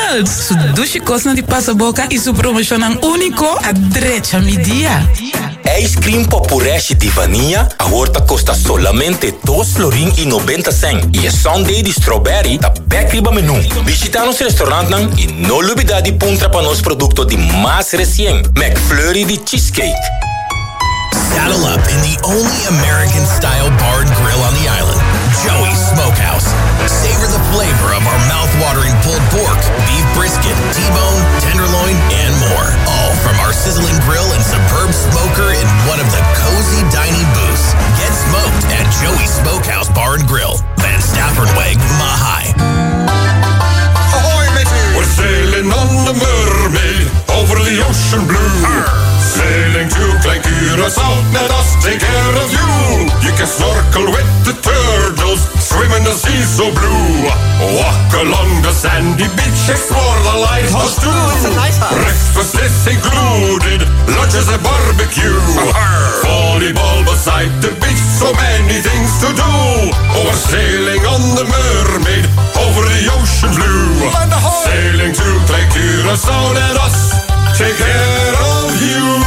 McDonald's. Su douche kost di pasaboka e su promotion único a drecha mi dia. Ice cream Popureci di vanilla a horta costa solamente $2.90 y el sundae di strawberry da backriba menu. Visita nos restaurant nang y no olvida di punta para nos producto di más recién McFlurry di cheesecake. Saddle up in the only American-style bar and grill on the island, Joey's Smokehouse. Savor the flavor of our mouth-watering pulled pork, beef brisket, T-bone, tenderloin, and more. All from our sizzling grill and superb smoker in one of the cozy dining booths. Get smoked at Joey's Smokehouse Bar and Grill, Van Staffordweg, Mahai. Ahoy, matey! We're sailing on the Mermaid over the ocean blue. Sailing to Klein Curaçao, let us take care of you. You can snorkel with the turtles, swim in the sea so blue. Walk along the sandy beach, explore the lighthouse too. Breakfast is included, lunch is a barbecue. Volleyball beside the beach, so many things to do. Oh, we're sailing on the Mermaid over the ocean blue. Sailing to Klein Curaçao, let us take care of you.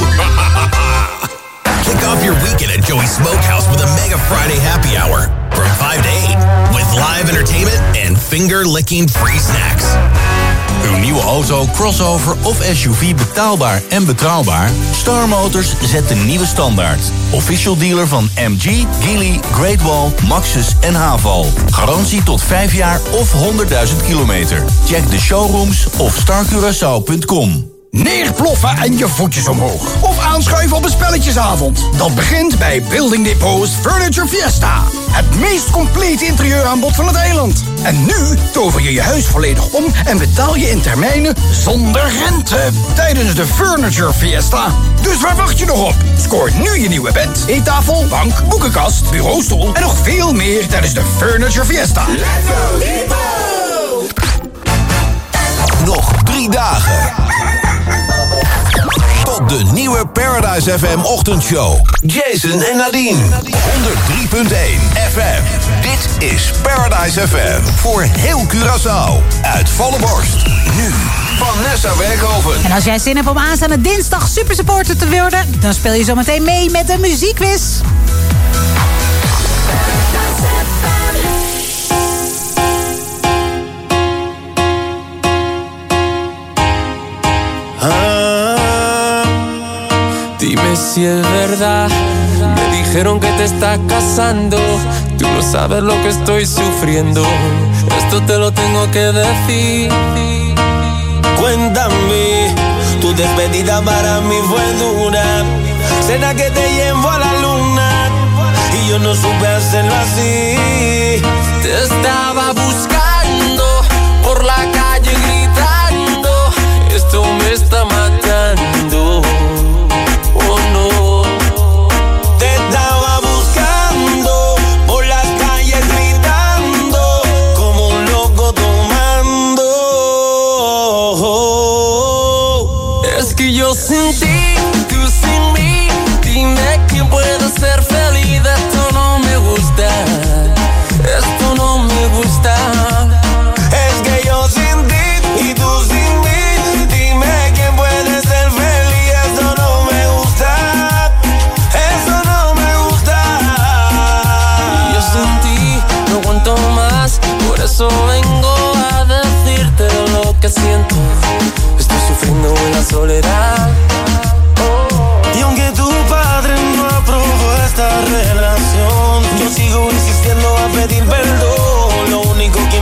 Kick off your weekend at Joey's Smokehouse with a Mega Friday happy hour from 5 to 8 with live entertainment and finger-licking free snacks. Uw nieuwe auto, crossover of SUV betaalbaar en betrouwbaar? Star Motors zet de nieuwe standaard. Official dealer van MG, Geely, Great Wall, Maxus en Haval. Garantie tot 5 jaar of 100.000 kilometer. Check de showrooms of starcuraçao.com. Neerploffen en je voetjes omhoog. Of aanschuiven op een spelletjesavond. Dat begint bij Building Depot's Furniture Fiesta. Het meest complete interieuraanbod van het eiland. En nu tover je je huis volledig om en betaal je in termijnen zonder rente. Tijdens de Furniture Fiesta. Dus waar wacht je nog op? Scoor nu je nieuwe bed, eettafel, bank, boekenkast, bureaustoel en nog veel meer tijdens de Furniture Fiesta. Let's go Depot! Nog 3 dagen. Tot de nieuwe Paradise FM ochtendshow. Jason en Nadine. 103.1 FM. Dit is Paradise FM. Voor heel Curaçao. Uit volle borst. Nu Vanessa Werkhoven. En als jij zin hebt om aanstaande dinsdag supersupporter te worden, dan speel je zometeen mee met de muziekquiz. Dime si es verdad, me dijeron que te estás casando. Tú no sabes lo que estoy sufriendo, esto te lo tengo que decir. Cuéntame, tu despedida para mí fue dura. Cena que te llevo a la luna y yo no supe hacerlo así. Te estaba buscando por la calle gritando, esto me está matando. Oh no. Te estaba buscando por las calles gritando como un loco tomando. Es que yo sin ti, tú sin mí, dime quién puede ser feliz. Esto no me gusta, esto no me gusta. Es que yo sin ti y tú sin mí, dime quién puede ser feliz. Esto no me gusta, eso no me gusta. Yo sin ti no aguanto más, por eso vengo a decirte lo que siento. Estoy sufriendo en la soledad. Y aunque tu padre no aprobó esta relación, yo sigo insistiendo a pedir perdón. Lo único que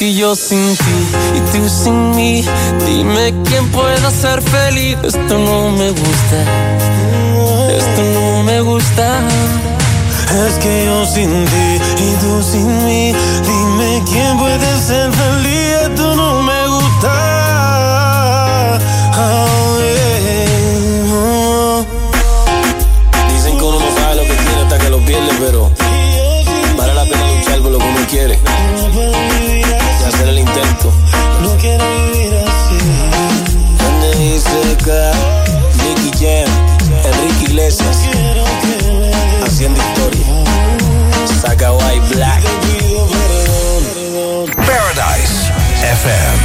que yo sin ti y tú sin mí. Dime quién pueda ser feliz. Esto no me gusta. Esto no me gusta. Es que yo sin ti y tú sin mí. Dime quién puede ser feliz. Esto no me gusta. Oh, yeah. Dicen que uno no sabe lo que tiene hasta que lo pierde, pero vale la pena luchar por lo que uno quiere y hacer el intento. No quiero vivir así. N.I.C.K, Nicky Jam, Enrique Iglesias, haciendo historia. Saca White Black. Paradise FM.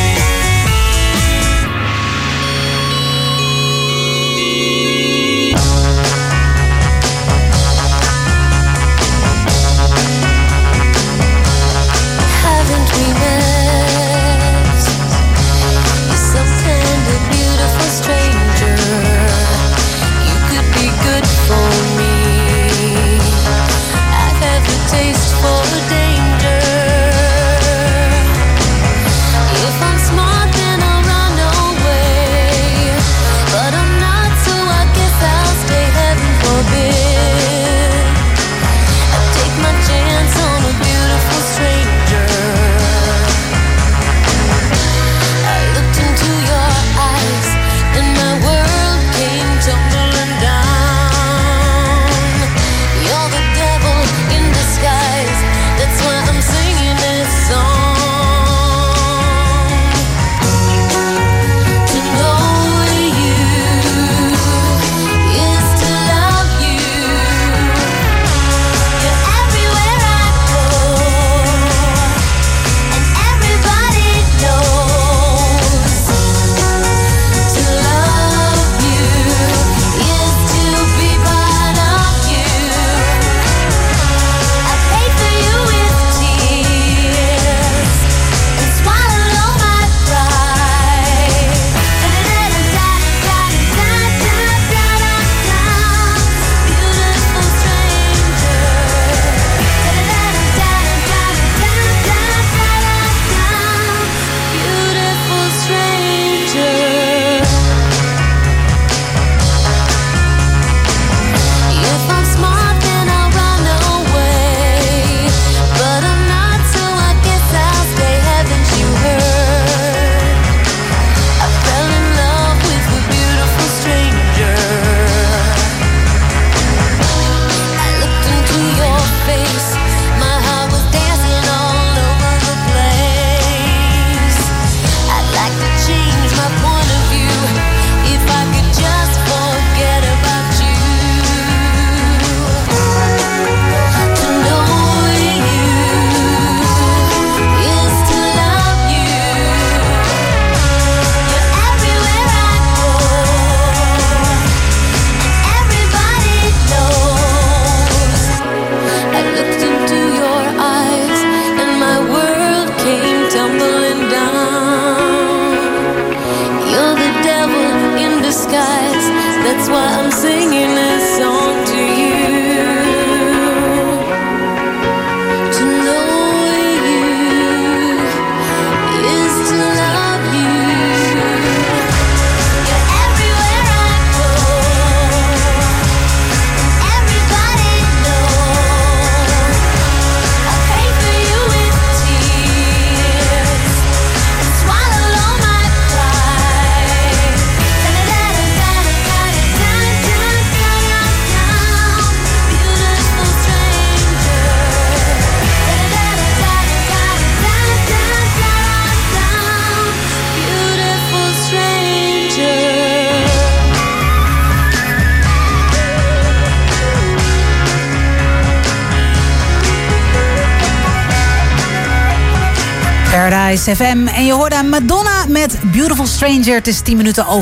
Paradise FM. En je hoorde Madonna met Beautiful Stranger. Het is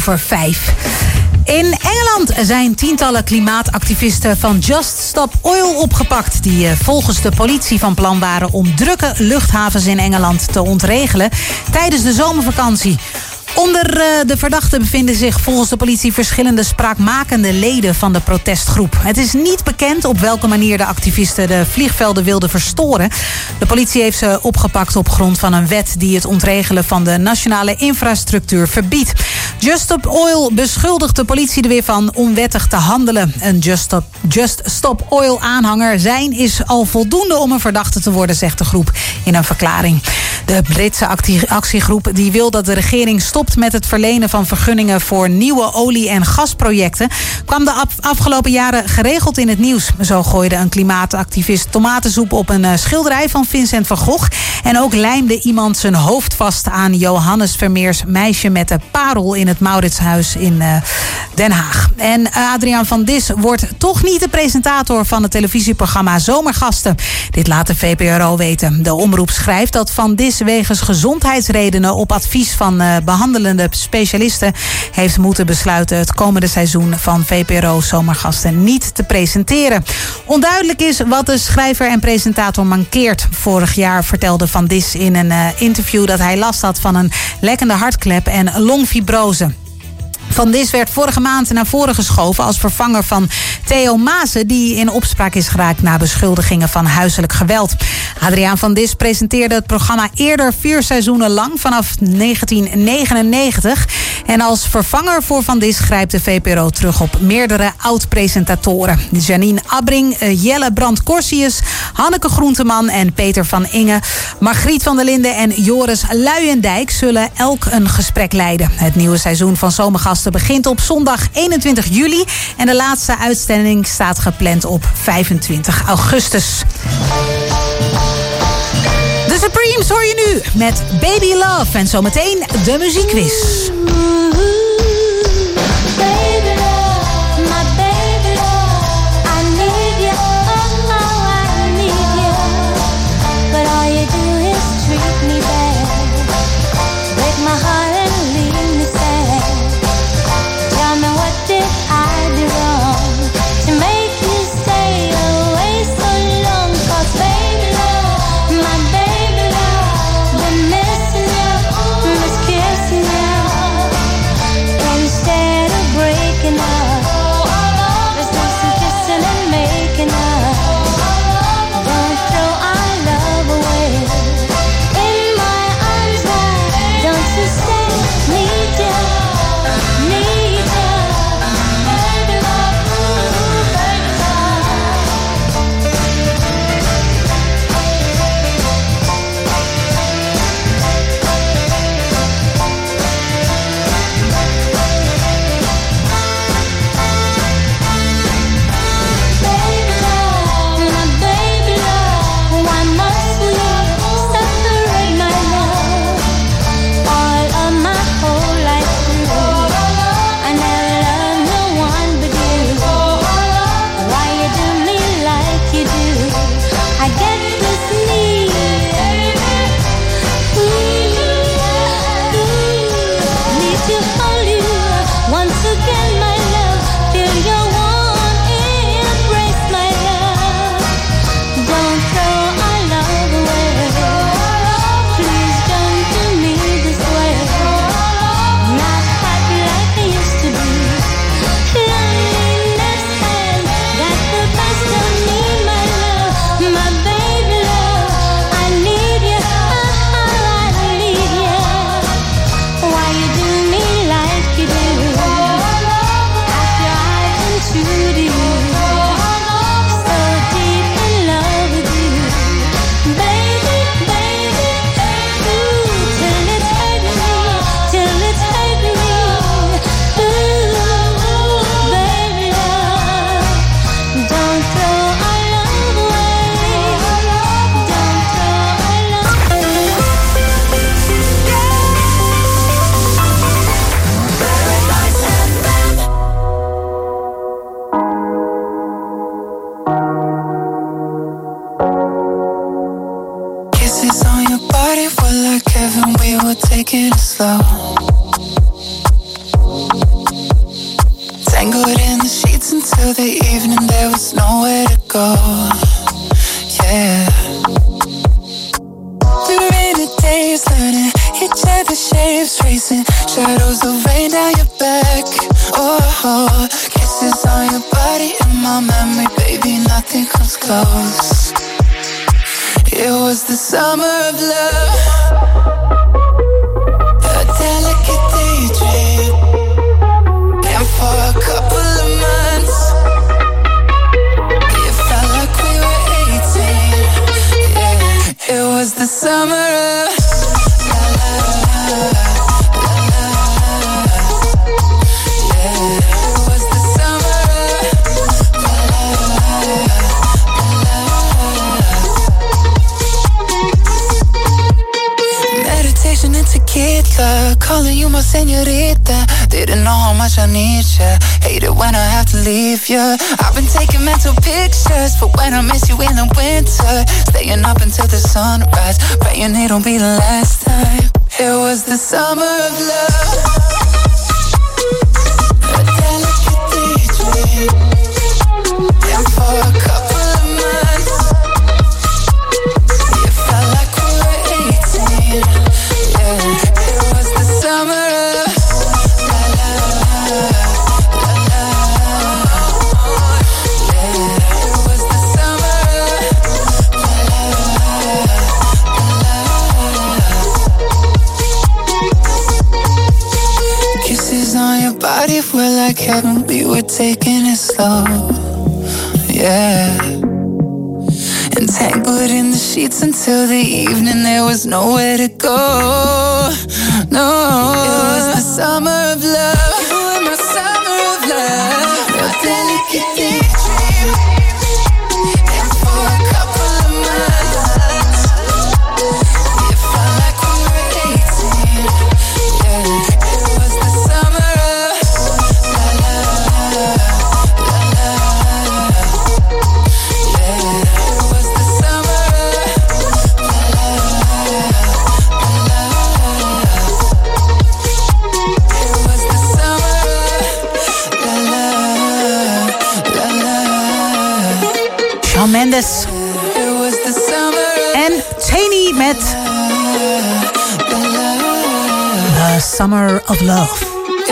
5:10. In Engeland zijn tientallen klimaatactivisten van Just Stop Oil opgepakt, die volgens de politie van plan waren om drukke luchthavens in Engeland te ontregelen tijdens de zomervakantie. Onder de verdachten bevinden zich volgens de politie verschillende spraakmakende leden van de protestgroep. Het is niet bekend op welke manier de activisten de vliegvelden wilden verstoren. De politie heeft ze opgepakt op grond van een wet die het ontregelen van de nationale infrastructuur verbiedt. Just Stop Oil beschuldigt de politie er weer van onwettig te handelen. Een Just Stop Oil aanhanger zijn is al voldoende om een verdachte te worden, zegt de groep in een verklaring. De Britse actiegroep die wil dat de regering stopt met het verlenen van vergunningen voor nieuwe olie- en gasprojecten, kwam de afgelopen jaren geregeld in het nieuws. Zo gooide een klimaatactivist tomatensoep op een schilderij van Vincent van Gogh. En ook lijmde iemand zijn hoofd vast aan Johannes Vermeers meisje met de parel in het Mauritshuis in Den Haag. En Adriaan van Dis wordt toch niet de presentator van het televisieprogramma Zomergasten. Dit laat de VPRO weten. De omroep schrijft dat Van Dis wegens gezondheidsredenen op advies van behandelende specialisten heeft moeten besluiten het komende seizoen van VPRO Zomergasten niet te presenteren. Onduidelijk is wat de schrijver en presentator mankeert. Vorig jaar vertelde Van Dis in een interview dat hij last had van een lekkende hartklep en longfibrose. Van Dis werd vorige maand naar voren geschoven als vervanger van Theo Maassen, die in opspraak is geraakt na beschuldigingen van huiselijk geweld. Adriaan van Dis presenteerde het programma eerder 4 seizoenen lang vanaf 1999. En als vervanger voor Van Dis grijpt de VPRO terug op meerdere oud-presentatoren. Janine Abbring, Jelle Brandt-Corsius, Hanneke Groenteman en Peter van Inge. Margriet van der Linden en Joris Luijendijk zullen elk een gesprek leiden. Het nieuwe seizoen van Zomergasten begint op zondag 21 juli. En de laatste uitzending staat gepland op 25 augustus. De Supremes hoor je nu met Baby Love. En zometeen de muziekquiz. taking it slow. Tangled in the sheets until the evening, there was nowhere to go. Yeah. We were in a daze, learning each other's shapes, tracing close. It was the summer of love, a delicate daydream, and for a couple of months it felt like we were 18. Yeah, it was the summer of calling you my señorita. Didn't know how much I need ya. Hate it when I have to leave ya. I've been taking mental pictures for when I miss you in the winter. Staying up until the sunrise, praying it'll be the last time. It was the summer of love, a delicate daydream, and for a couple of months it felt like we were 18. Yeah. Summer of la la la la. Yeah, it was the summer of la la. Kisses on your body were like heaven. We were taking it slow. Yeah. Entangled in the sheets until the evening. There was nowhere to go. No, it was the summer of love. You were my summer of love, a delicate daydream, and for a couple of months it felt like we were 18. Yeah, it was the summer of la la la la. Yeah, it was the summer of la la la. Shawn Mendes en Taney met The Summer of Love.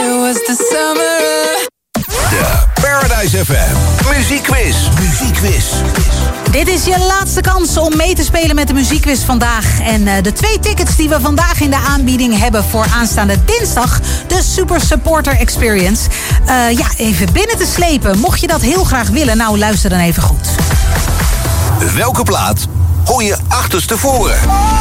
De Paradise FM Muziekquiz. Dit is je laatste kans om mee te spelen met de muziekquiz vandaag. En de 2 tickets die we vandaag in de aanbieding hebben voor aanstaande dinsdag, de Super Supporter Experience. Even binnen te slepen. Mocht je dat heel graag willen, nou luister dan even goed. Welke plaat hoor je achterstevoren?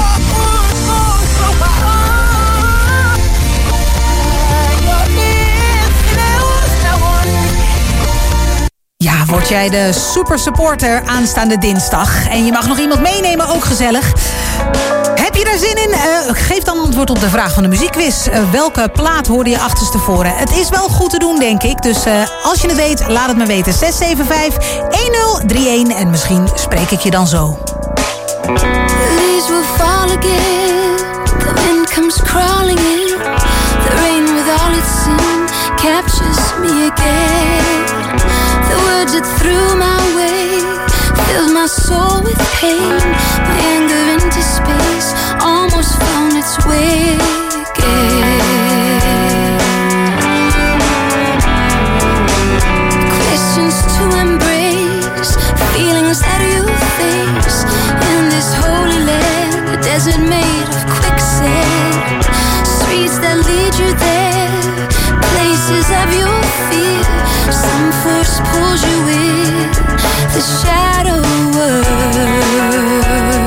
Ja, word jij de Super Supporter aanstaande dinsdag. En je mag nog iemand meenemen, ook gezellig. Heb je daar zin in? Geef dan antwoord op de vraag van de muziekquiz. Welke plaat hoorde je achterstevoren? Het is wel goed te doen, denk ik. Dus als je het weet, laat het me weten. 675-1031 en misschien spreek ik je dan zo. Leaves will fall again. The wind comes crawling in. The rain with all its sin captures me again. The words that threw my way filled my soul with pain. My anger into space almost found its way again. Questions to embrace, feelings that you face in this holy land, a desert made of quicksand. Streets that lead you there, places of your fear. Some force pulls you in the shadow world.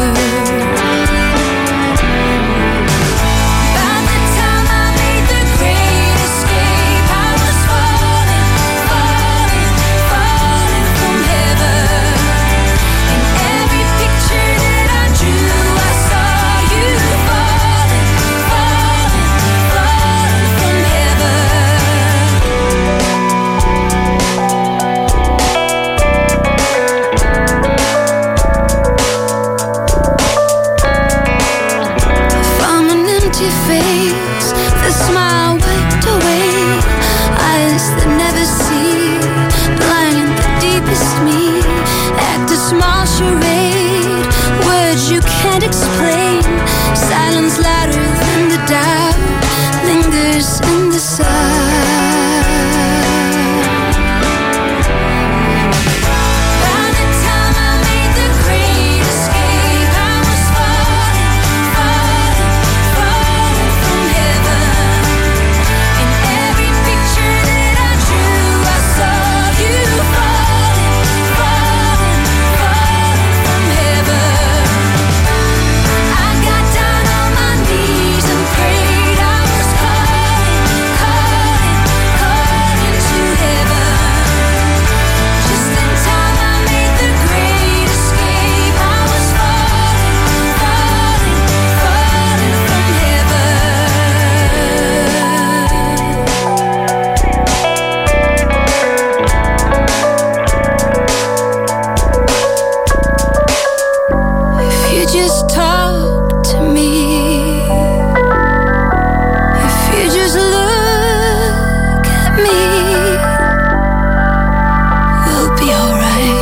Explain, silence louder than the doubt lingers in the sun. By the time I made just talk to me, if you just look at me, we'll be alright.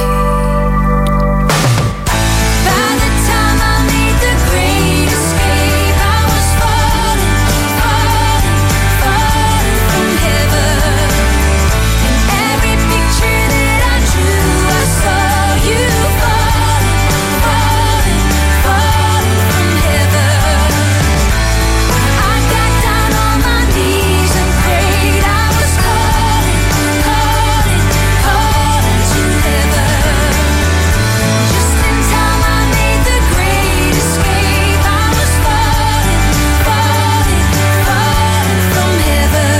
By the time I made the great escape, I was falling, falling, falling from heaven. In every picture that I drew, I saw you falling, falling, falling from heaven. I got down on my knees and prayed. I was calling, calling, calling to heaven. Just in time I made the great escape. I was falling, falling, falling from heaven.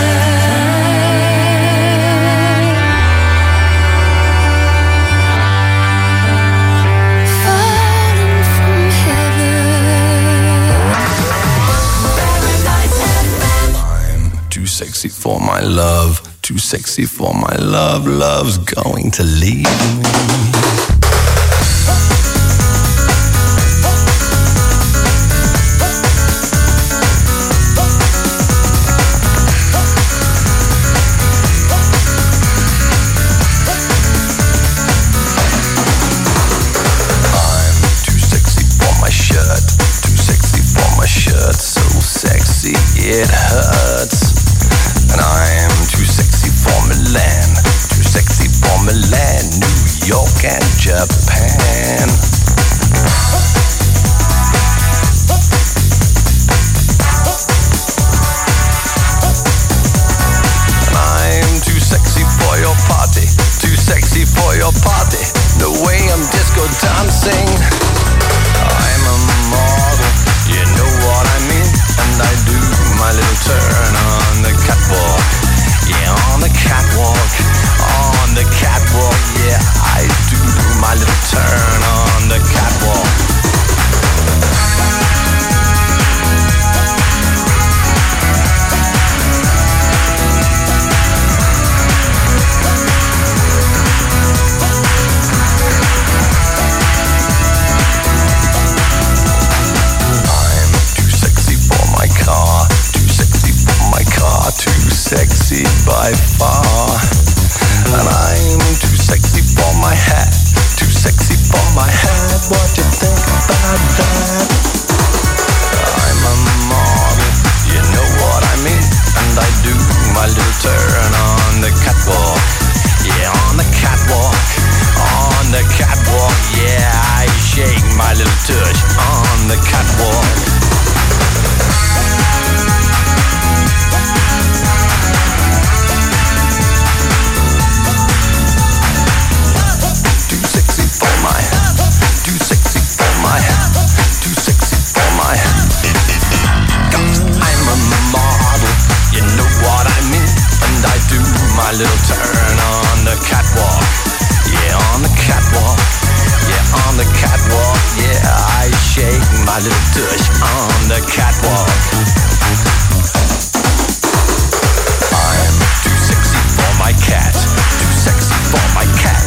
Falling from heaven. Too sexy for my love, too sexy for my love. Love's going to leave me. Too sexy for my shirt, too sexy for my shirt. So sexy it hurts. And I'm too sexy for Milan, too sexy for Milan, New York and Japan. And I'm too sexy for your party, too sexy for your party. The way I'm disco dancing, I'm a model, you know what I mean. And I do my little turn on the catwalk, yeah, on the catwalk, on the catwalk, yeah, I do my little turn on the catwalk. Too sexy by far. And I'm too sexy for my hat, too sexy for my hat. What you think about that? I'm a model, you know what I mean. And I do my little turn on the catwalk, yeah, on the catwalk, on the catwalk, yeah, I shake my little tush on the catwalk. My little turn on the catwalk, yeah, on the catwalk, yeah, on the catwalk, yeah, I shake my little tush on the catwalk. I'm too sexy for my cat, too sexy for my cat,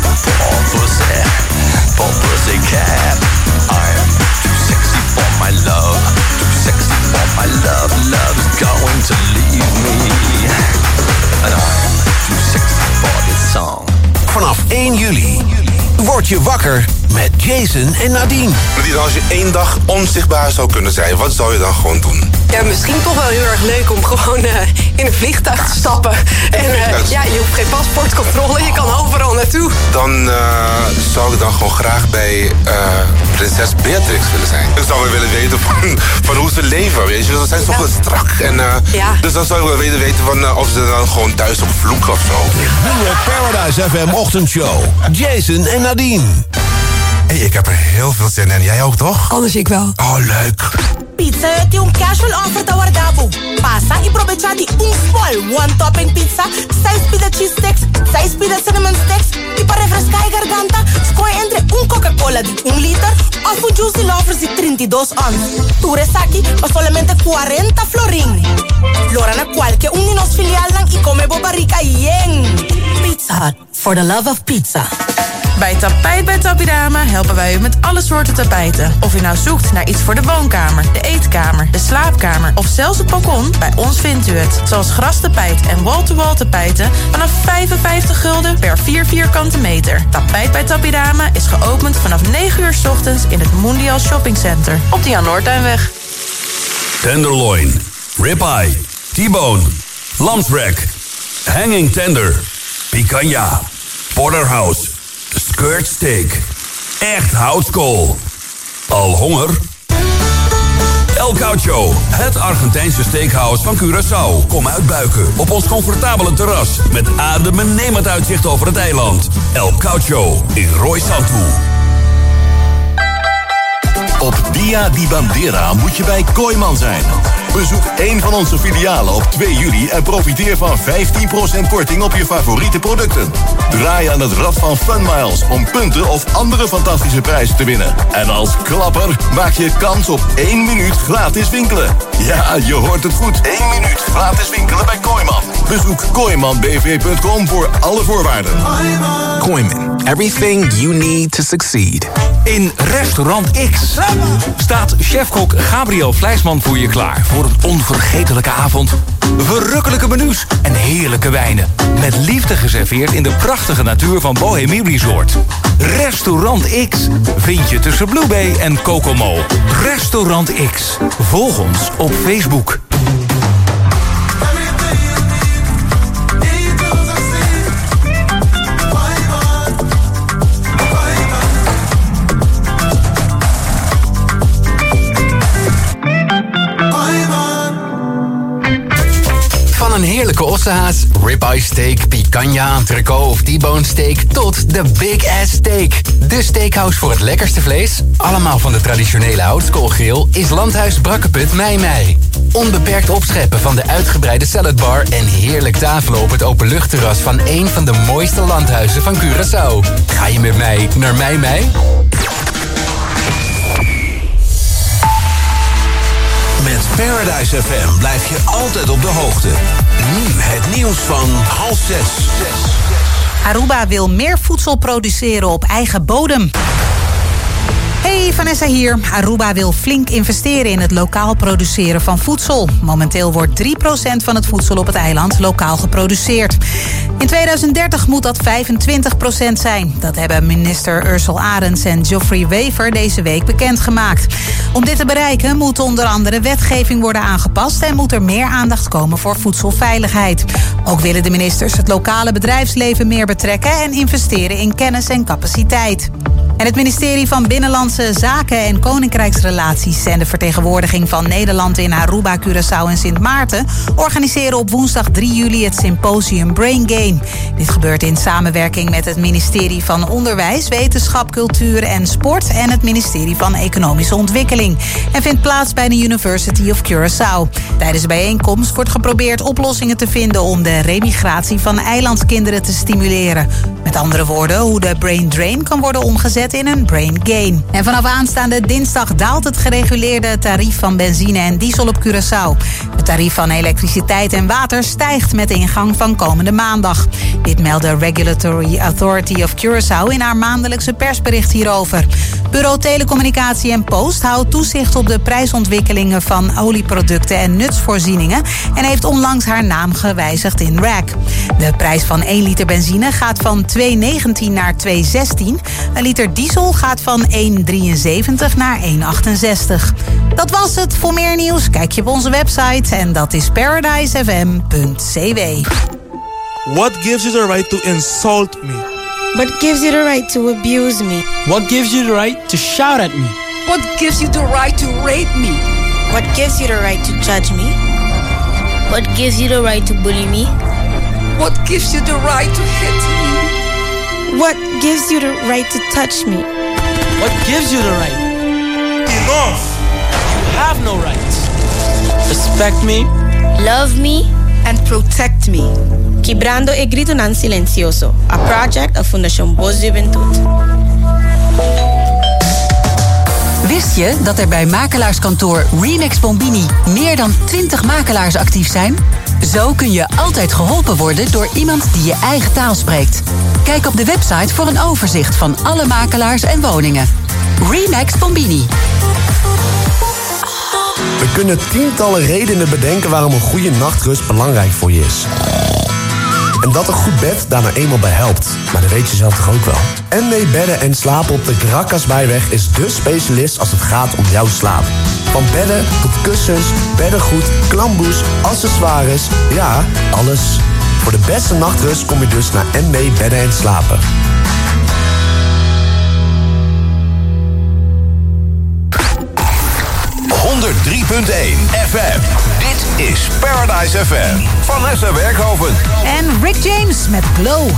poor pussy cat. I'm too sexy for my love, too sexy for my love, love's going to leave me. And I'm too sexy for this song. Vanaf 1 juli word je wakker met Jason en Nadine. Nadine, als je 1 dag onzichtbaar zou kunnen zijn, wat zou je dan gewoon doen? Ja, misschien toch wel heel erg leuk om gewoon in een vliegtuig te stappen. En ja, je hoeft geen paspoortcontrole, je kan overal naartoe. Dan zou ik dan gewoon graag bij prinses Beatrix willen zijn. Ik zou wel willen weten van hoe ze leven, weet je. Dat zijn toch wel strak. En, ja. Dus dan zou ik wel willen weten van, of ze dan gewoon thuis op vloeken of zo. Nieuwe Paradise FM ochtendshow. Jason en Nadine. Hey, ik heb er heel veel zin in. Jij ook, toch? Anders ik wel. Oh, leuk. Pizza tem um casual offer da Wardabu. Passa e provecha de small one topping pizza, 6 pida cheese sticks, 6 pida cinnamon sticks. E para refrescar a garganta, escolhe entre Coca-Cola de 1 liter ou Juicy Lovers de 32 ons. Tu resaki por solamente 40 florin. Lora na qualquer de nos filial e come boba rica yen. Pizza Hut, for the love of pizza. Bij Tapijt bij Tapidama helpen wij u met alle soorten tapijten. Of u nou zoekt naar iets voor de woonkamer, de eetkamer, de slaapkamer of zelfs het balkon, bij ons vindt u het. Zoals grastapijt en wall-to-wall tapijten vanaf 55 gulden per 4 vierkante meter. Tapijt bij Tapidama is geopend vanaf 9 uur 's ochtends in het Mondial Shopping Center op de Jan Noordtuinweg. Tenderloin, ribeye, T-bone, lamsrack, hanging tender, picanha, porterhouse, skirt steak, echt houtskool. Al honger? El Caucho, het Argentijnse steakhouse van Curaçao. Kom uitbuiken op ons comfortabele terras met adembenemend uitzicht over het eiland. El Caucho in Roy Santu. Op Dia di Bandera moet je bij Kooiman zijn. Bezoek één van onze filialen op 2 juli en profiteer van 15% korting op je favoriete producten. Draai aan het rad van Funmiles om punten of andere fantastische prijzen te winnen. En als klapper maak je kans op 1 minuut gratis winkelen. Ja, je hoort het goed. 1 minuut gratis winkelen bij Kooiman. Bezoek kooimanbv.com voor alle voorwaarden. Kooiman, everything you need to succeed. In Restaurant X staat chefkok Gabriel Vlijsman voor je klaar voor een onvergetelijke avond. Verrukkelijke menus en heerlijke wijnen. Met liefde geserveerd in de prachtige natuur van Bohemie Resort. Restaurant X vind je tussen Blue Bay en Kokomo. Restaurant X. Volg ons op Facebook. Een heerlijke ossehaas, ribeye steak, picanha, entrecote of T-bone steak tot de Big Ass Steak. De steakhouse voor het lekkerste vlees, allemaal van de traditionele houtskoolgrill, is Landhuis Brakkeput Mei. Onbeperkt opscheppen van de uitgebreide saladbar en heerlijk tafelen op het openluchtterras van een van de mooiste landhuizen van Curaçao. Ga je met mij naar Mei? Met Paradise FM blijf je altijd op de hoogte. Nu het nieuws van 5:30. Aruba wil meer voedsel produceren op eigen bodem. Hey, Vanessa hier. Aruba wil flink investeren in het lokaal produceren van voedsel. Momenteel wordt 3% van het voedsel op het eiland lokaal geproduceerd. In 2030 moet dat 25% zijn. Dat hebben minister Ursel Arends en Geoffrey Wever deze week bekendgemaakt. Om dit te bereiken moet onder andere wetgeving worden aangepast en moet er meer aandacht komen voor voedselveiligheid. Ook willen de ministers het lokale bedrijfsleven meer betrekken en investeren in kennis en capaciteit. En het ministerie van Binnenlandse Zaken en Koninkrijksrelaties en de vertegenwoordiging van Nederland in Aruba, Curaçao en Sint Maarten organiseren op woensdag 3 juli het symposium Brain Gain. Dit gebeurt in samenwerking met het ministerie van Onderwijs, Wetenschap, Cultuur en Sport en het ministerie van Economische Ontwikkeling en vindt plaats bij de University of Curaçao. Tijdens de bijeenkomst wordt geprobeerd oplossingen te vinden om de remigratie van eilandskinderen te stimuleren. Met andere woorden, hoe de brain drain kan worden omgezet in een brain gain. En vanaf aanstaande dinsdag daalt het gereguleerde tarief van benzine en diesel op Curaçao. Het tarief van elektriciteit en water stijgt met de ingang van komende maandag. Dit meldde Regulatory Authority of Curaçao in haar maandelijkse persbericht hierover. Bureau Telecommunicatie en Post houdt toezicht op de prijsontwikkelingen van olieproducten en nutsvoorzieningen en heeft onlangs haar naam gewijzigd in RAC. De prijs van 1 liter benzine gaat van 2,19 naar 2,16. Een liter diesel gaat van 1,73 naar 1,68. Dat was het. Voor meer nieuws kijk je op onze website en dat is paradisefm.cw. What gives you the right to insult me? What gives you the right to abuse me? What gives you the right to shout at me? What gives you the right to rape me? What gives you the right to judge me? What gives you the right to bully me? What gives you the right to hit me? What gives you the right to touch me? What gives you the right? Enough! You have no rights. Respect me. Love me. And protect me. Quebrando el grito non silencioso. A project of Fundación Voz Juventud. Wist je dat er bij makelaarskantoor Remax Bombini meer dan 20 makelaars actief zijn? Zo kun je altijd geholpen worden door iemand die je eigen taal spreekt. Kijk op de website voor een overzicht van alle makelaars en woningen. RE/MAX Bombini. We kunnen tientallen redenen bedenken waarom een goede nachtrust belangrijk voor je is. En dat een goed bed daar nou eenmaal bij helpt. Maar dat weet je zelf toch ook wel. NW Bedden en Slapen op de Grakasbijweg is dé specialist als het gaat om jouw slaap. Van bedden tot kussens, beddengoed, klamboes, accessoires. Ja, alles. Voor de beste nachtrust kom je dus naar NW Bedden en Slapen. FM. Dit is Paradise FM. Vanessa Werkhoven. En Rick James met Glow.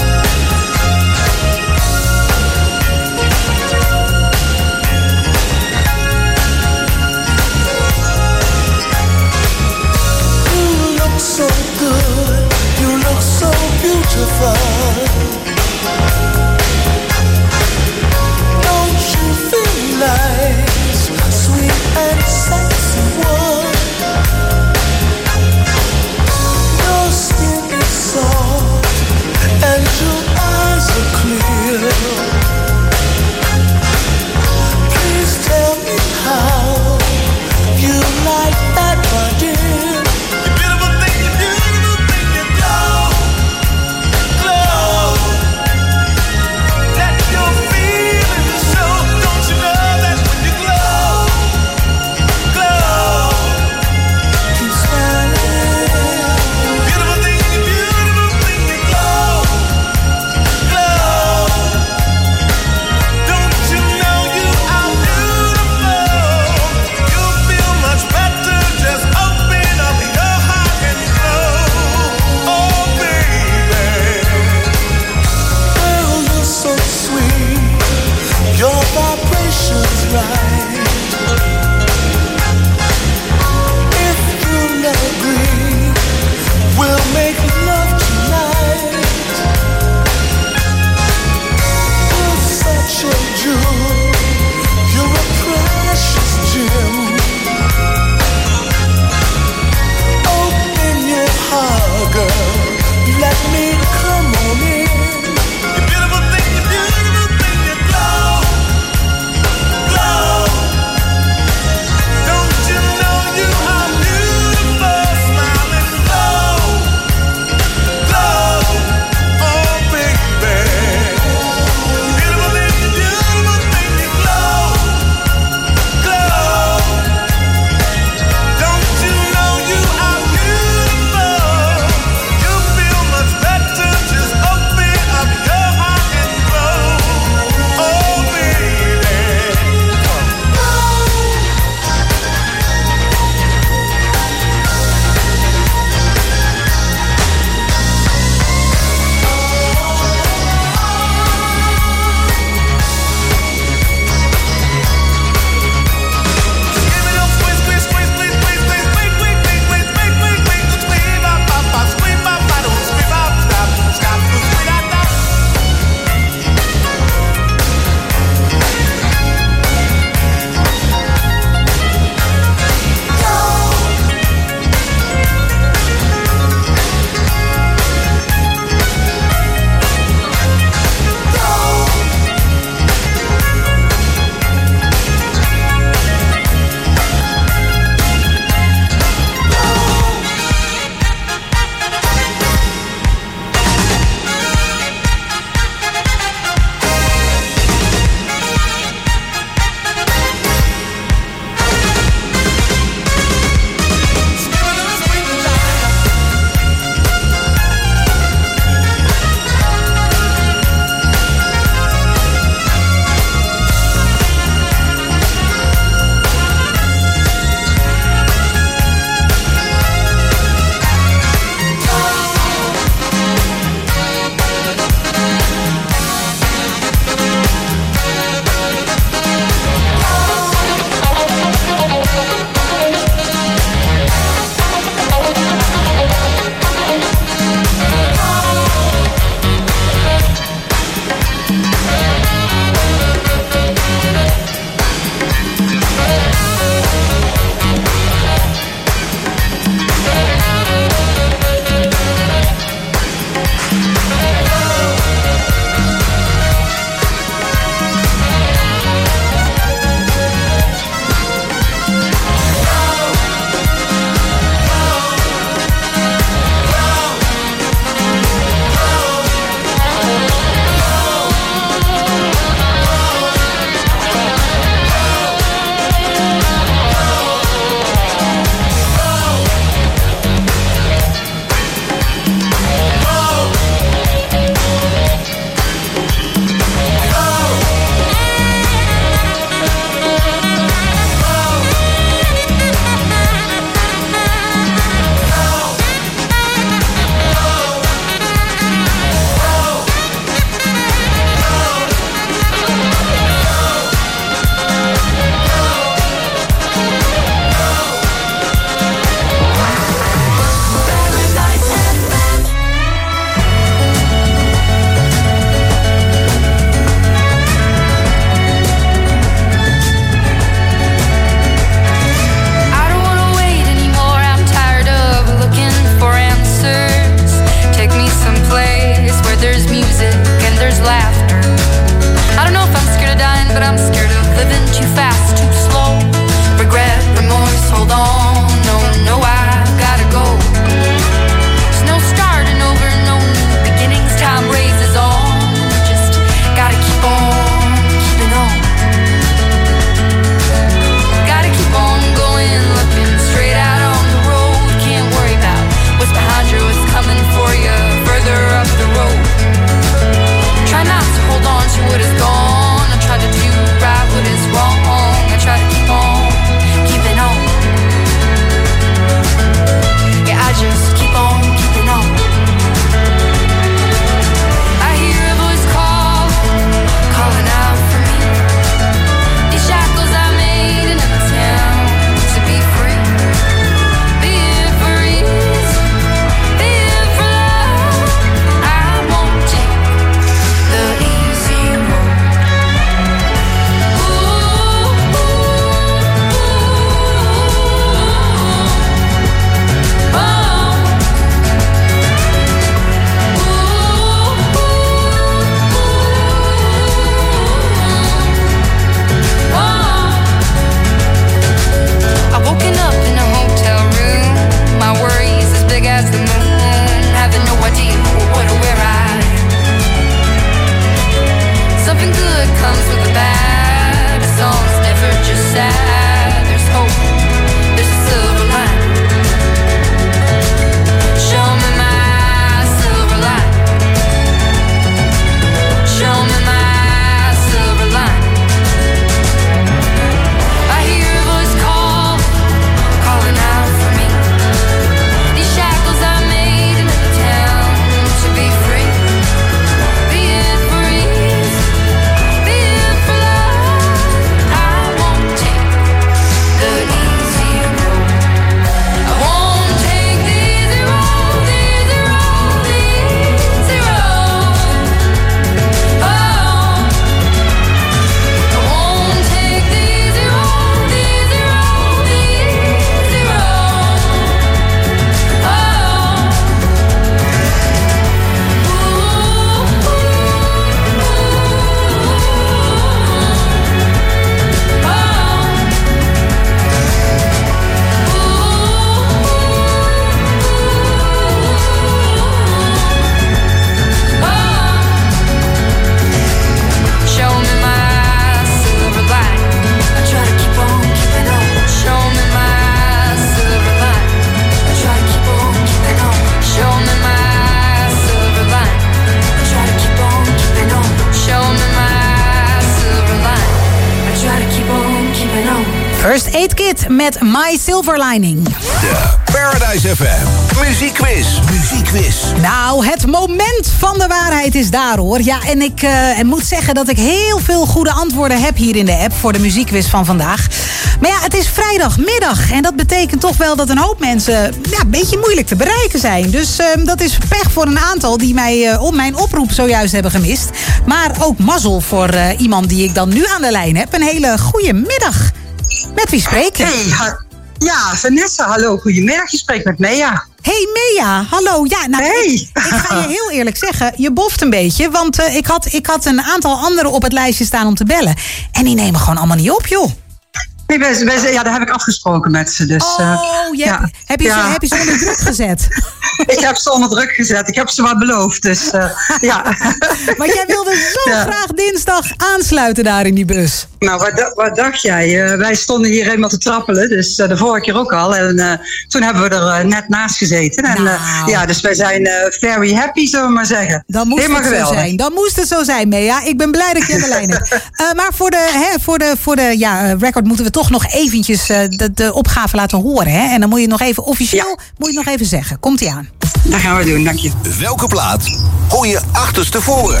Kid Kid met My Silver Lining. De Paradise FM Muziekquiz. Nou, het moment van de waarheid is daar, hoor. Ja, en ik moet zeggen dat ik heel veel goede antwoorden heb hier in de app voor de muziekquiz van vandaag. Maar ja, het is vrijdagmiddag en dat betekent toch wel dat een hoop mensen een beetje moeilijk te bereiken zijn. Dus dat is pech voor een aantal die mij op mijn oproep zojuist hebben gemist. Maar ook mazzel voor iemand die ik dan nu aan de lijn heb. Een hele goede middag. Met wie spreek je? Ja, Vanessa, hallo, goedemiddag. Je spreekt met Mea. Hey Mea, hallo. Ja, nou, ik ga je heel eerlijk zeggen, je boft een beetje. Want ik had een aantal anderen op het lijstje staan om te bellen. En die nemen gewoon allemaal niet op, joh. Nee, daar heb ik afgesproken met ze. Dus, heb je ze onder druk gezet? Ik heb ze onder druk gezet. Ik heb ze wat beloofd. Dus, ja. Maar jij wilde zo graag dinsdag aansluiten daar in die bus. Nou, wat dacht jij? Wij stonden hier helemaal te trappelen. Dus de vorige keer ook al. En toen hebben we er net naast gezeten. En dus wij zijn very happy, zullen we maar zeggen. Dan moest helemaal het geweldig. zo zijn. Dan moest het zo zijn, Mea. Ik ben blij dat je aan de lijn hebt. Maar voor de record moeten we toch nog eventjes de opgave laten horen. Hè? En dan moet je nog even officieel nog even zeggen. Komt-ie aan. Dat gaan we doen, dank je. Welke plaat hoor je achterstevoren?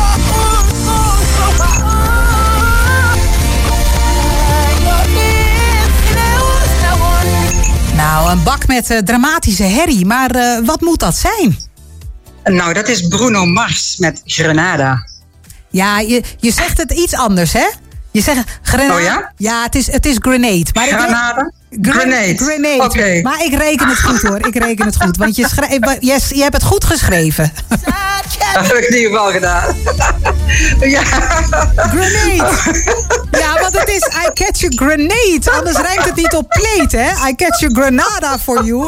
Nou, een bak met dramatische herrie. Maar wat moet dat zijn? Nou, dat is Bruno Mars met Grenada. Ja, je zegt het iets anders, hè? Je zegt grenade. Oh ja? Ja, het is grenade. Maar Grenade? Grenade. Oké. Maar ik reken het goed, hoor. Ik reken het goed. Want je hebt het goed geschreven. Dat heb ik in ieder geval gedaan. Ja. Grenade. Ja, want het is I catch a grenade. Anders rijmt het niet op plate, hè? I catch a granada for you.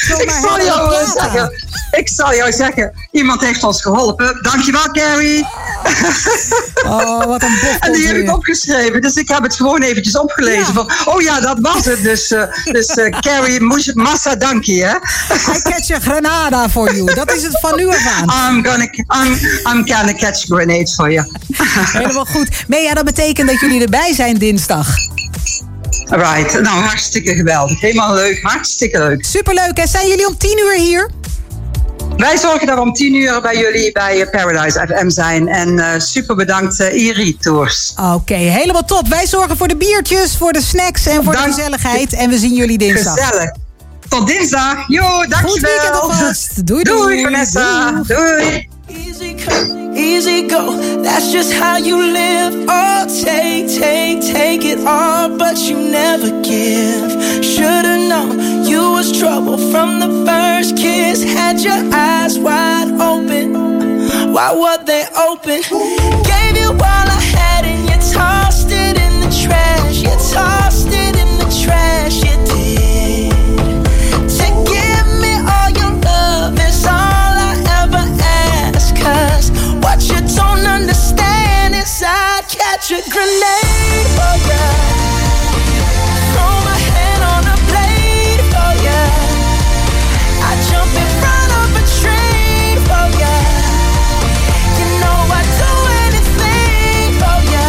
Ik zal jou zeggen, iemand heeft ons geholpen. Dankjewel, Carrie. Oh, wat een bof. En die heb ik opgeschreven. Dus ik heb het gewoon eventjes opgelezen. Ja. Van, dat was het. Dus Carrie, massa dankie, hè? I catch a granada for you. Dat is het van nu af aan. I'm gonna catch a grenade for you. Helemaal goed. Mea, dat betekent dat jullie erbij zijn dinsdag. Right. Nou, hartstikke geweldig. Helemaal leuk. Hartstikke leuk. Superleuk, hè? Zijn jullie om 10 uur hier? Wij zorgen dat we om 10 uur bij jullie bij Paradise FM zijn. En super bedankt Iri Tours. Oké, helemaal top. Wij zorgen voor de biertjes, voor de snacks en voor de gezelligheid. En we zien we dinsdag. Gezellig. Tot dinsdag. Jo, dankjewel. Goed weekend alvast. Doei, doei. Vanessa. Doei. Easy come, easy go. That's just how you live. Oh, take it all, but you never give. Should've known you was trouble from the first kiss. Had your eyes wide open. Why were they open? Gave you all I had and you tossed it in the trash. You tossed it in the trash. You did. To give me all your love is all I ever ask. 'Cause what you don't understand is I'd catch a grenade for ya. Throw my hand on a blade for ya. I'd jump in front of a train for ya. You know I'd do anything for ya.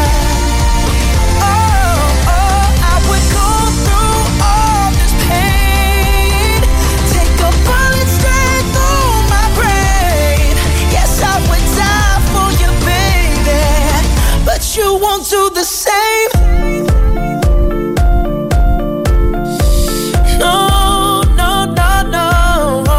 Oh, I would go through all this pain. Take a bullet straight through my brain. Yes, I would die for you, baby. But you won't do the same. No, no, no, no.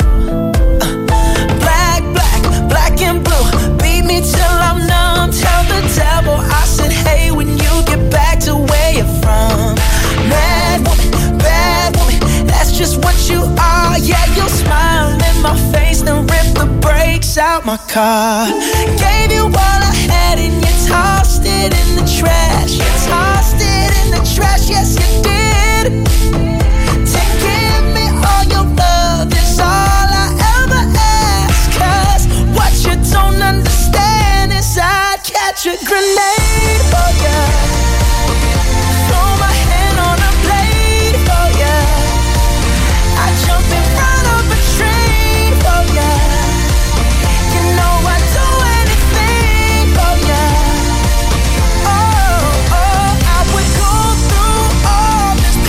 Black and blue. Beat me till I'm numb. Tell the devil I said, hey, when you get back to where you're from. Mad woman, that's just what you are. Yeah, you'll smile in my face, then rip the brakes out my car. Gave you all I had and you tossed it in the trash. You tossed it in the trash, yes you did. To give me all your love is all I ever ask. 'Cause what you don't understand is I'd catch a grenade for ya. Throw my hand on a blade for ya. I'd jump in front of a train for ya. You know I'd do anything for ya. Oh, I would go through all this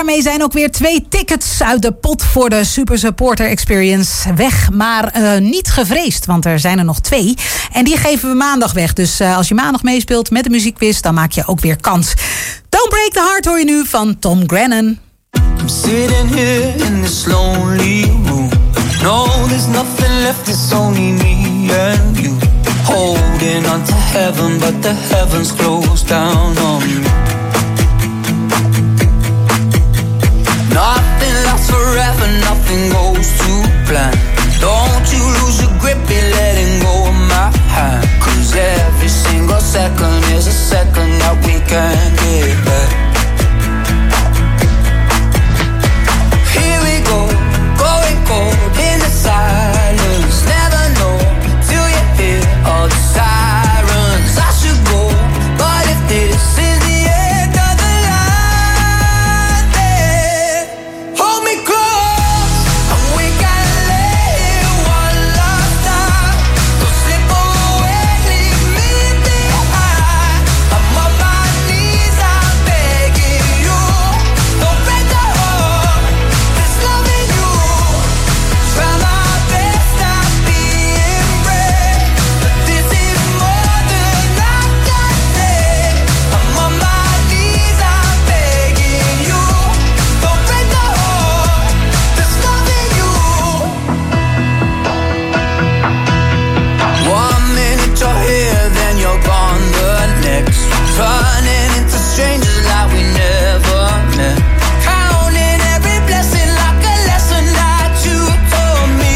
daarmee zijn ook weer 2 tickets uit de pot voor de Super Supporter Experience weg. Maar niet gevreesd, want er zijn er nog 2. En die geven we maandag weg. Dus als je maandag meespeelt met de muziekquiz, dan maak je ook weer kans. Don't Break the Heart hoor je nu van Tom Grennan. I'm sitting here in this lonely room. No, there's nothing left, it's only me and you. Holding on to heaven, but the heavens closed down on me. Nothing lasts forever, nothing goes to plan. Don't you lose your grip, be letting go of my hand. 'Cause every single second is a second that we can't get back. Here we go, going cold in the silence. Never know till you hear all the sirens. I should go, but if this is the end of the line, then hold me close, and we can lay one last time. Don't slip away, leave me behind. I'm on my knees, I'm begging you. Don't break the heart that's loving you. Try my best not being brave, but this is more than I can say. I'm on my knees, I'm begging you. Don't break the heart that's loving you. 1 minute you're here, then you're gone the next. Turning into strangers like we never met. Counting every blessing like a lesson that you told me.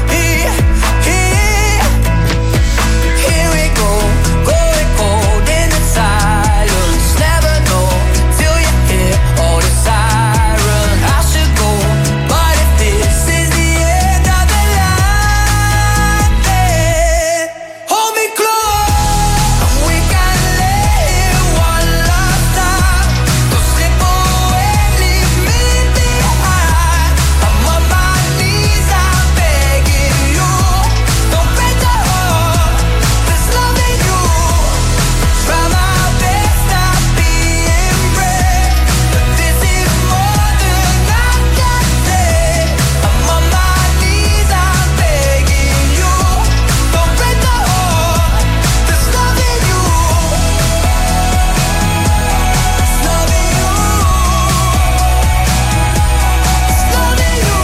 Here we go, going cold in the silence. Never know till you hear all the sirens. I should go, but if this is the end of the line, then hold me close, and we can lay one last time. Don't slip away, leave me behind. I'm on my knees, I'm begging you. Don't break the heart that's loving you. Try my best not being brave, but this is more than I can say. I'm on my knees, I'm begging you. Don't break the heart that's loving you. It's loving you. It's loving you.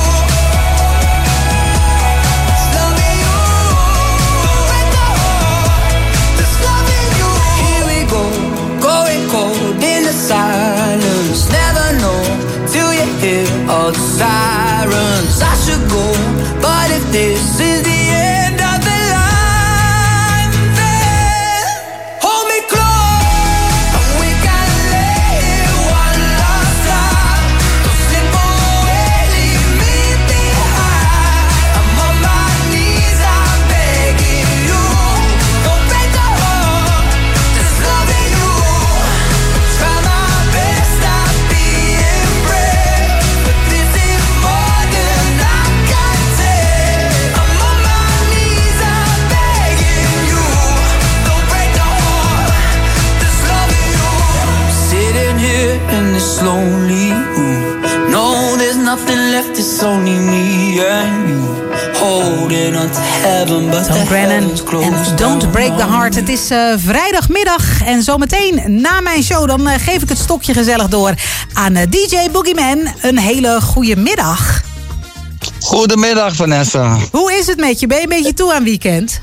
It's loving you. Don't break the heart that's loving you. Here we go, going cold in the silence. Never know till you hear all the sirens. I should go, but if this is the end of the line, then hold me close, and we can lay one last time. Don't slip away, leave me behind. I'm on my knees, I'm begging you. Don't break the heart that's loving you. Try my best not being brave, but this is more than I can say. I'm on my knees, I'm begging you. Don't break the heart that's loving you. Sitting here in this lonely room. No, there's nothing left, it's only me and you. Holding on to heaven, but Tom the Grennan heavens en closed Don't down Break the on Heart. me. Het is vrijdagmiddag en zometeen na mijn show... dan geef ik het stokje gezellig door aan DJ Boogeyman. Een hele goede middag. Goedemiddag, Vanessa. Hoe is het met je? Ben je een beetje toe aan weekend?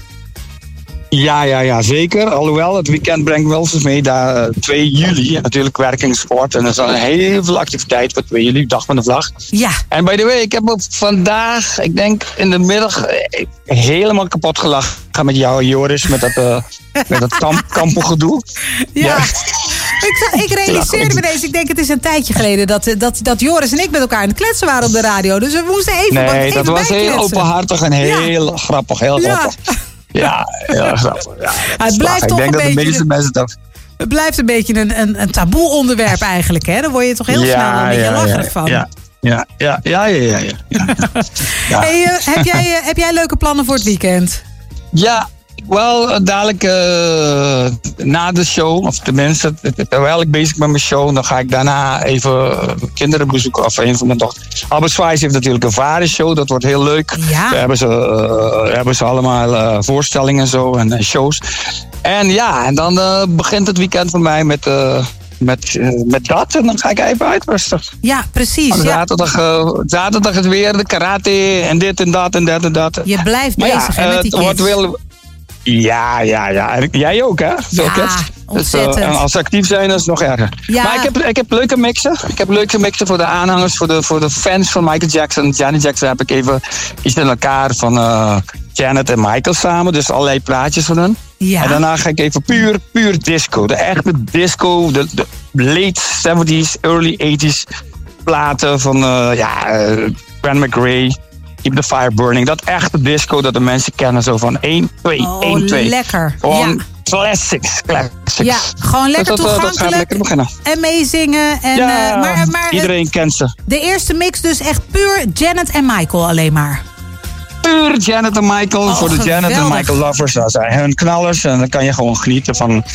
Ja, zeker. Alhoewel, het weekend brengt wel eens mee. 2 juli, natuurlijk werkingssport. En er is al heel veel activiteit voor 2 juli, dag van de vlag. Ja. En by the way, ik heb ook vandaag, ik denk in de middag, helemaal kapot gelachen met jou, Joris. Met dat kampengedoe. Ja. Ik realiseerde me deze. Ik denk het is een tijdje geleden dat Joris en ik met elkaar aan het kletsen waren op de radio. Dus we moesten even dat was heel openhartig en heel grappig. Heel grappig. Ja, heel grappig. Ja, het blijft toch ik denk dat een de meeste mensen het blijft een beetje een taboe onderwerp eigenlijk. Hè? Daar word je toch heel snel een beetje lacherig van. Ja. Hey, heb jij leuke plannen voor het weekend? Ja, Wel, dadelijk na de show, of tenminste, terwijl ik bezig ben met mijn show, dan ga ik daarna even kinderen bezoeken, of een van mijn dochters. Albert Schweitzer heeft natuurlijk een varenshow, dat wordt heel leuk. Ja. Daar hebben ze allemaal voorstellingen en zo en shows. En ja, en dan begint het weekend voor mij met dat en dan ga ik even uitrusten. Ja, precies. Zaterdag is weer de karate en dit en dat en dat en dat. Je blijft bezig met die kids. Ja. Jij ook, hè? Ja, ontzettend. Dus, als ze actief zijn, is het nog erger. Ja. Maar ik heb leuke mixen. Ik heb leuke mixen voor de aanhangers, voor de fans van Michael Jackson. Janet Jackson heb ik even iets in elkaar van Janet en Michael samen. Dus allerlei plaatjes van hen. Ja. En daarna ga ik even puur disco. De echte disco, de late 70s, early 80s platen van Brand McRae. Keep the Fire Burning. Dat echte disco dat de mensen kennen. Zo van 1, 2, 1, 2. Lekker. Gewoon classics. Ja, gewoon lekker toegankelijk. Dat gaat lekker beginnen. En meezingen. En, maar iedereen kent ze. De eerste mix dus echt puur Janet en Michael alleen maar. Puur Janet en Michael. Voor de Janet en Michael lovers. Dat zijn hun knallers. En dan kan je gewoon genieten van...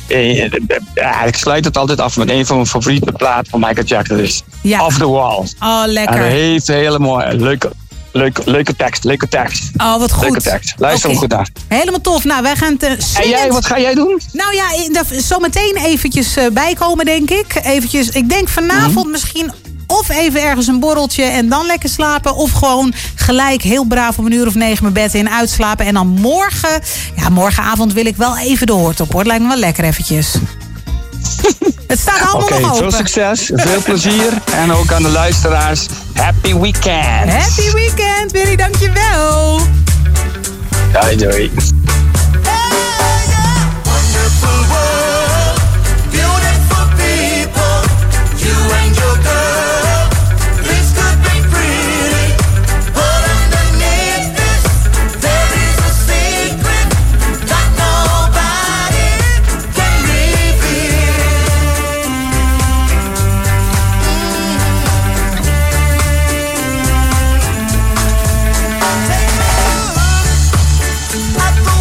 ik sluit het altijd af met een van mijn favoriete platen van Michael Jackson. Dus Off the Wall. Oh, lekker. En hij heeft hele mooie, leuke tekst. Oh, wat goed. Leuke tekst. Luister hem goed naar. Helemaal tof. Nou, wij gaan het En jij, wat ga jij doen? Nou ja, zometeen eventjes bijkomen, denk ik. Eventjes, ik denk vanavond misschien... Of even ergens een borreltje en dan lekker slapen. Of gewoon gelijk heel braaf om 9:00 mijn bed in uitslapen. En dan morgenavond wil ik wel even de hoort op, hoor. Het lijkt me wel lekker eventjes. Het staat allemaal nog open. Veel succes, veel plezier. En ook aan de luisteraars, happy weekend. Happy weekend, Willy, dankjewel. Doei. I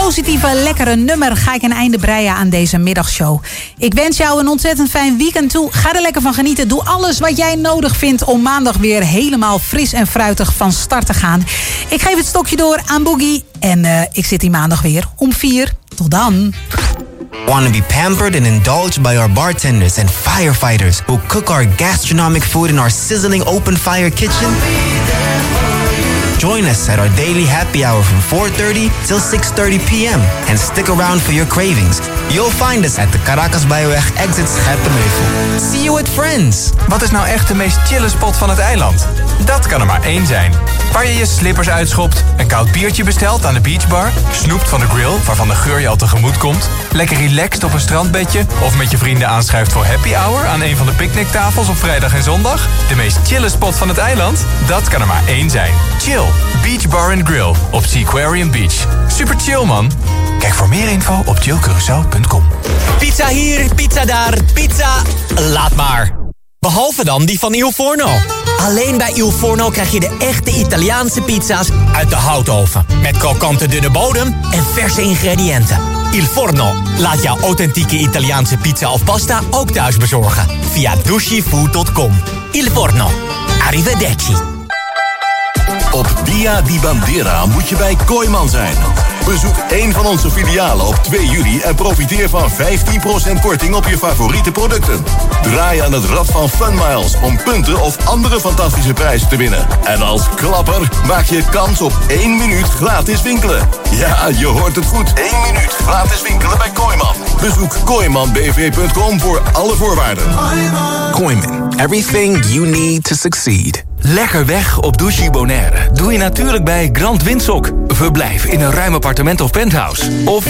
positieve, lekkere nummer ga ik een einde breien aan deze middagshow. Ik wens jou een ontzettend fijn weekend toe. Ga er lekker van genieten. Doe alles wat jij nodig vindt om maandag weer helemaal fris en fruitig van start te gaan. Ik geef het stokje door aan Boogie. En ik zit hier maandag weer om 4. Tot dan. Want to be pampered and indulged by our bartenders and firefighters who cook our gastronomic food in our sizzling open fire kitchen? Join us at our daily happy hour from 4:30 till 6:30 p.m. and stick around for your cravings. You'll find us at the Caracas Bijenweg exit Scherpenheuvel. See you with friends. Wat is nou echt de meest chille spot van het eiland? Dat kan er maar één zijn. Waar je je slippers uitschopt, een koud biertje bestelt aan de beachbar, snoept van de grill waarvan de geur je al tegemoet komt, lekker relaxed op een strandbedje of met je vrienden aanschuift voor happy hour aan een van de picknicktafels op vrijdag en zondag? De meest chille spot van het eiland? Dat kan er maar één zijn. Chill. Beach Bar & Grill op Seaquarium Beach. Super chill, man. Kijk voor meer info op chillcuracao.com. Pizza hier, pizza daar, pizza... laat maar. Behalve dan die van Il Forno. Alleen bij Il Forno krijg je de echte Italiaanse pizza's uit de houtoven. Met krokante dunne bodem en verse ingrediënten. Il Forno laat jouw authentieke Italiaanse pizza of pasta ook thuis bezorgen. Via dushifood.com. Il Forno. Arrivederci. Op Dia di Bandera moet je bij Kooiman zijn. Bezoek een van onze filialen op 2 juli en profiteer van 15% korting op je favoriete producten. Draai aan het rad van Fun Miles om punten of andere fantastische prijzen te winnen. En als klapper maak je kans op 1 minuut gratis winkelen. Ja, je hoort het goed. 1 minuut gratis winkelen bij Kooiman. Bezoek kooimanbv.com voor alle voorwaarden. Kooiman, everything you need to succeed. Lekker weg op Douchy Bonaire doe je natuurlijk bij Grand Windsock. Verblijf in een ruim appartement of penthouse. Of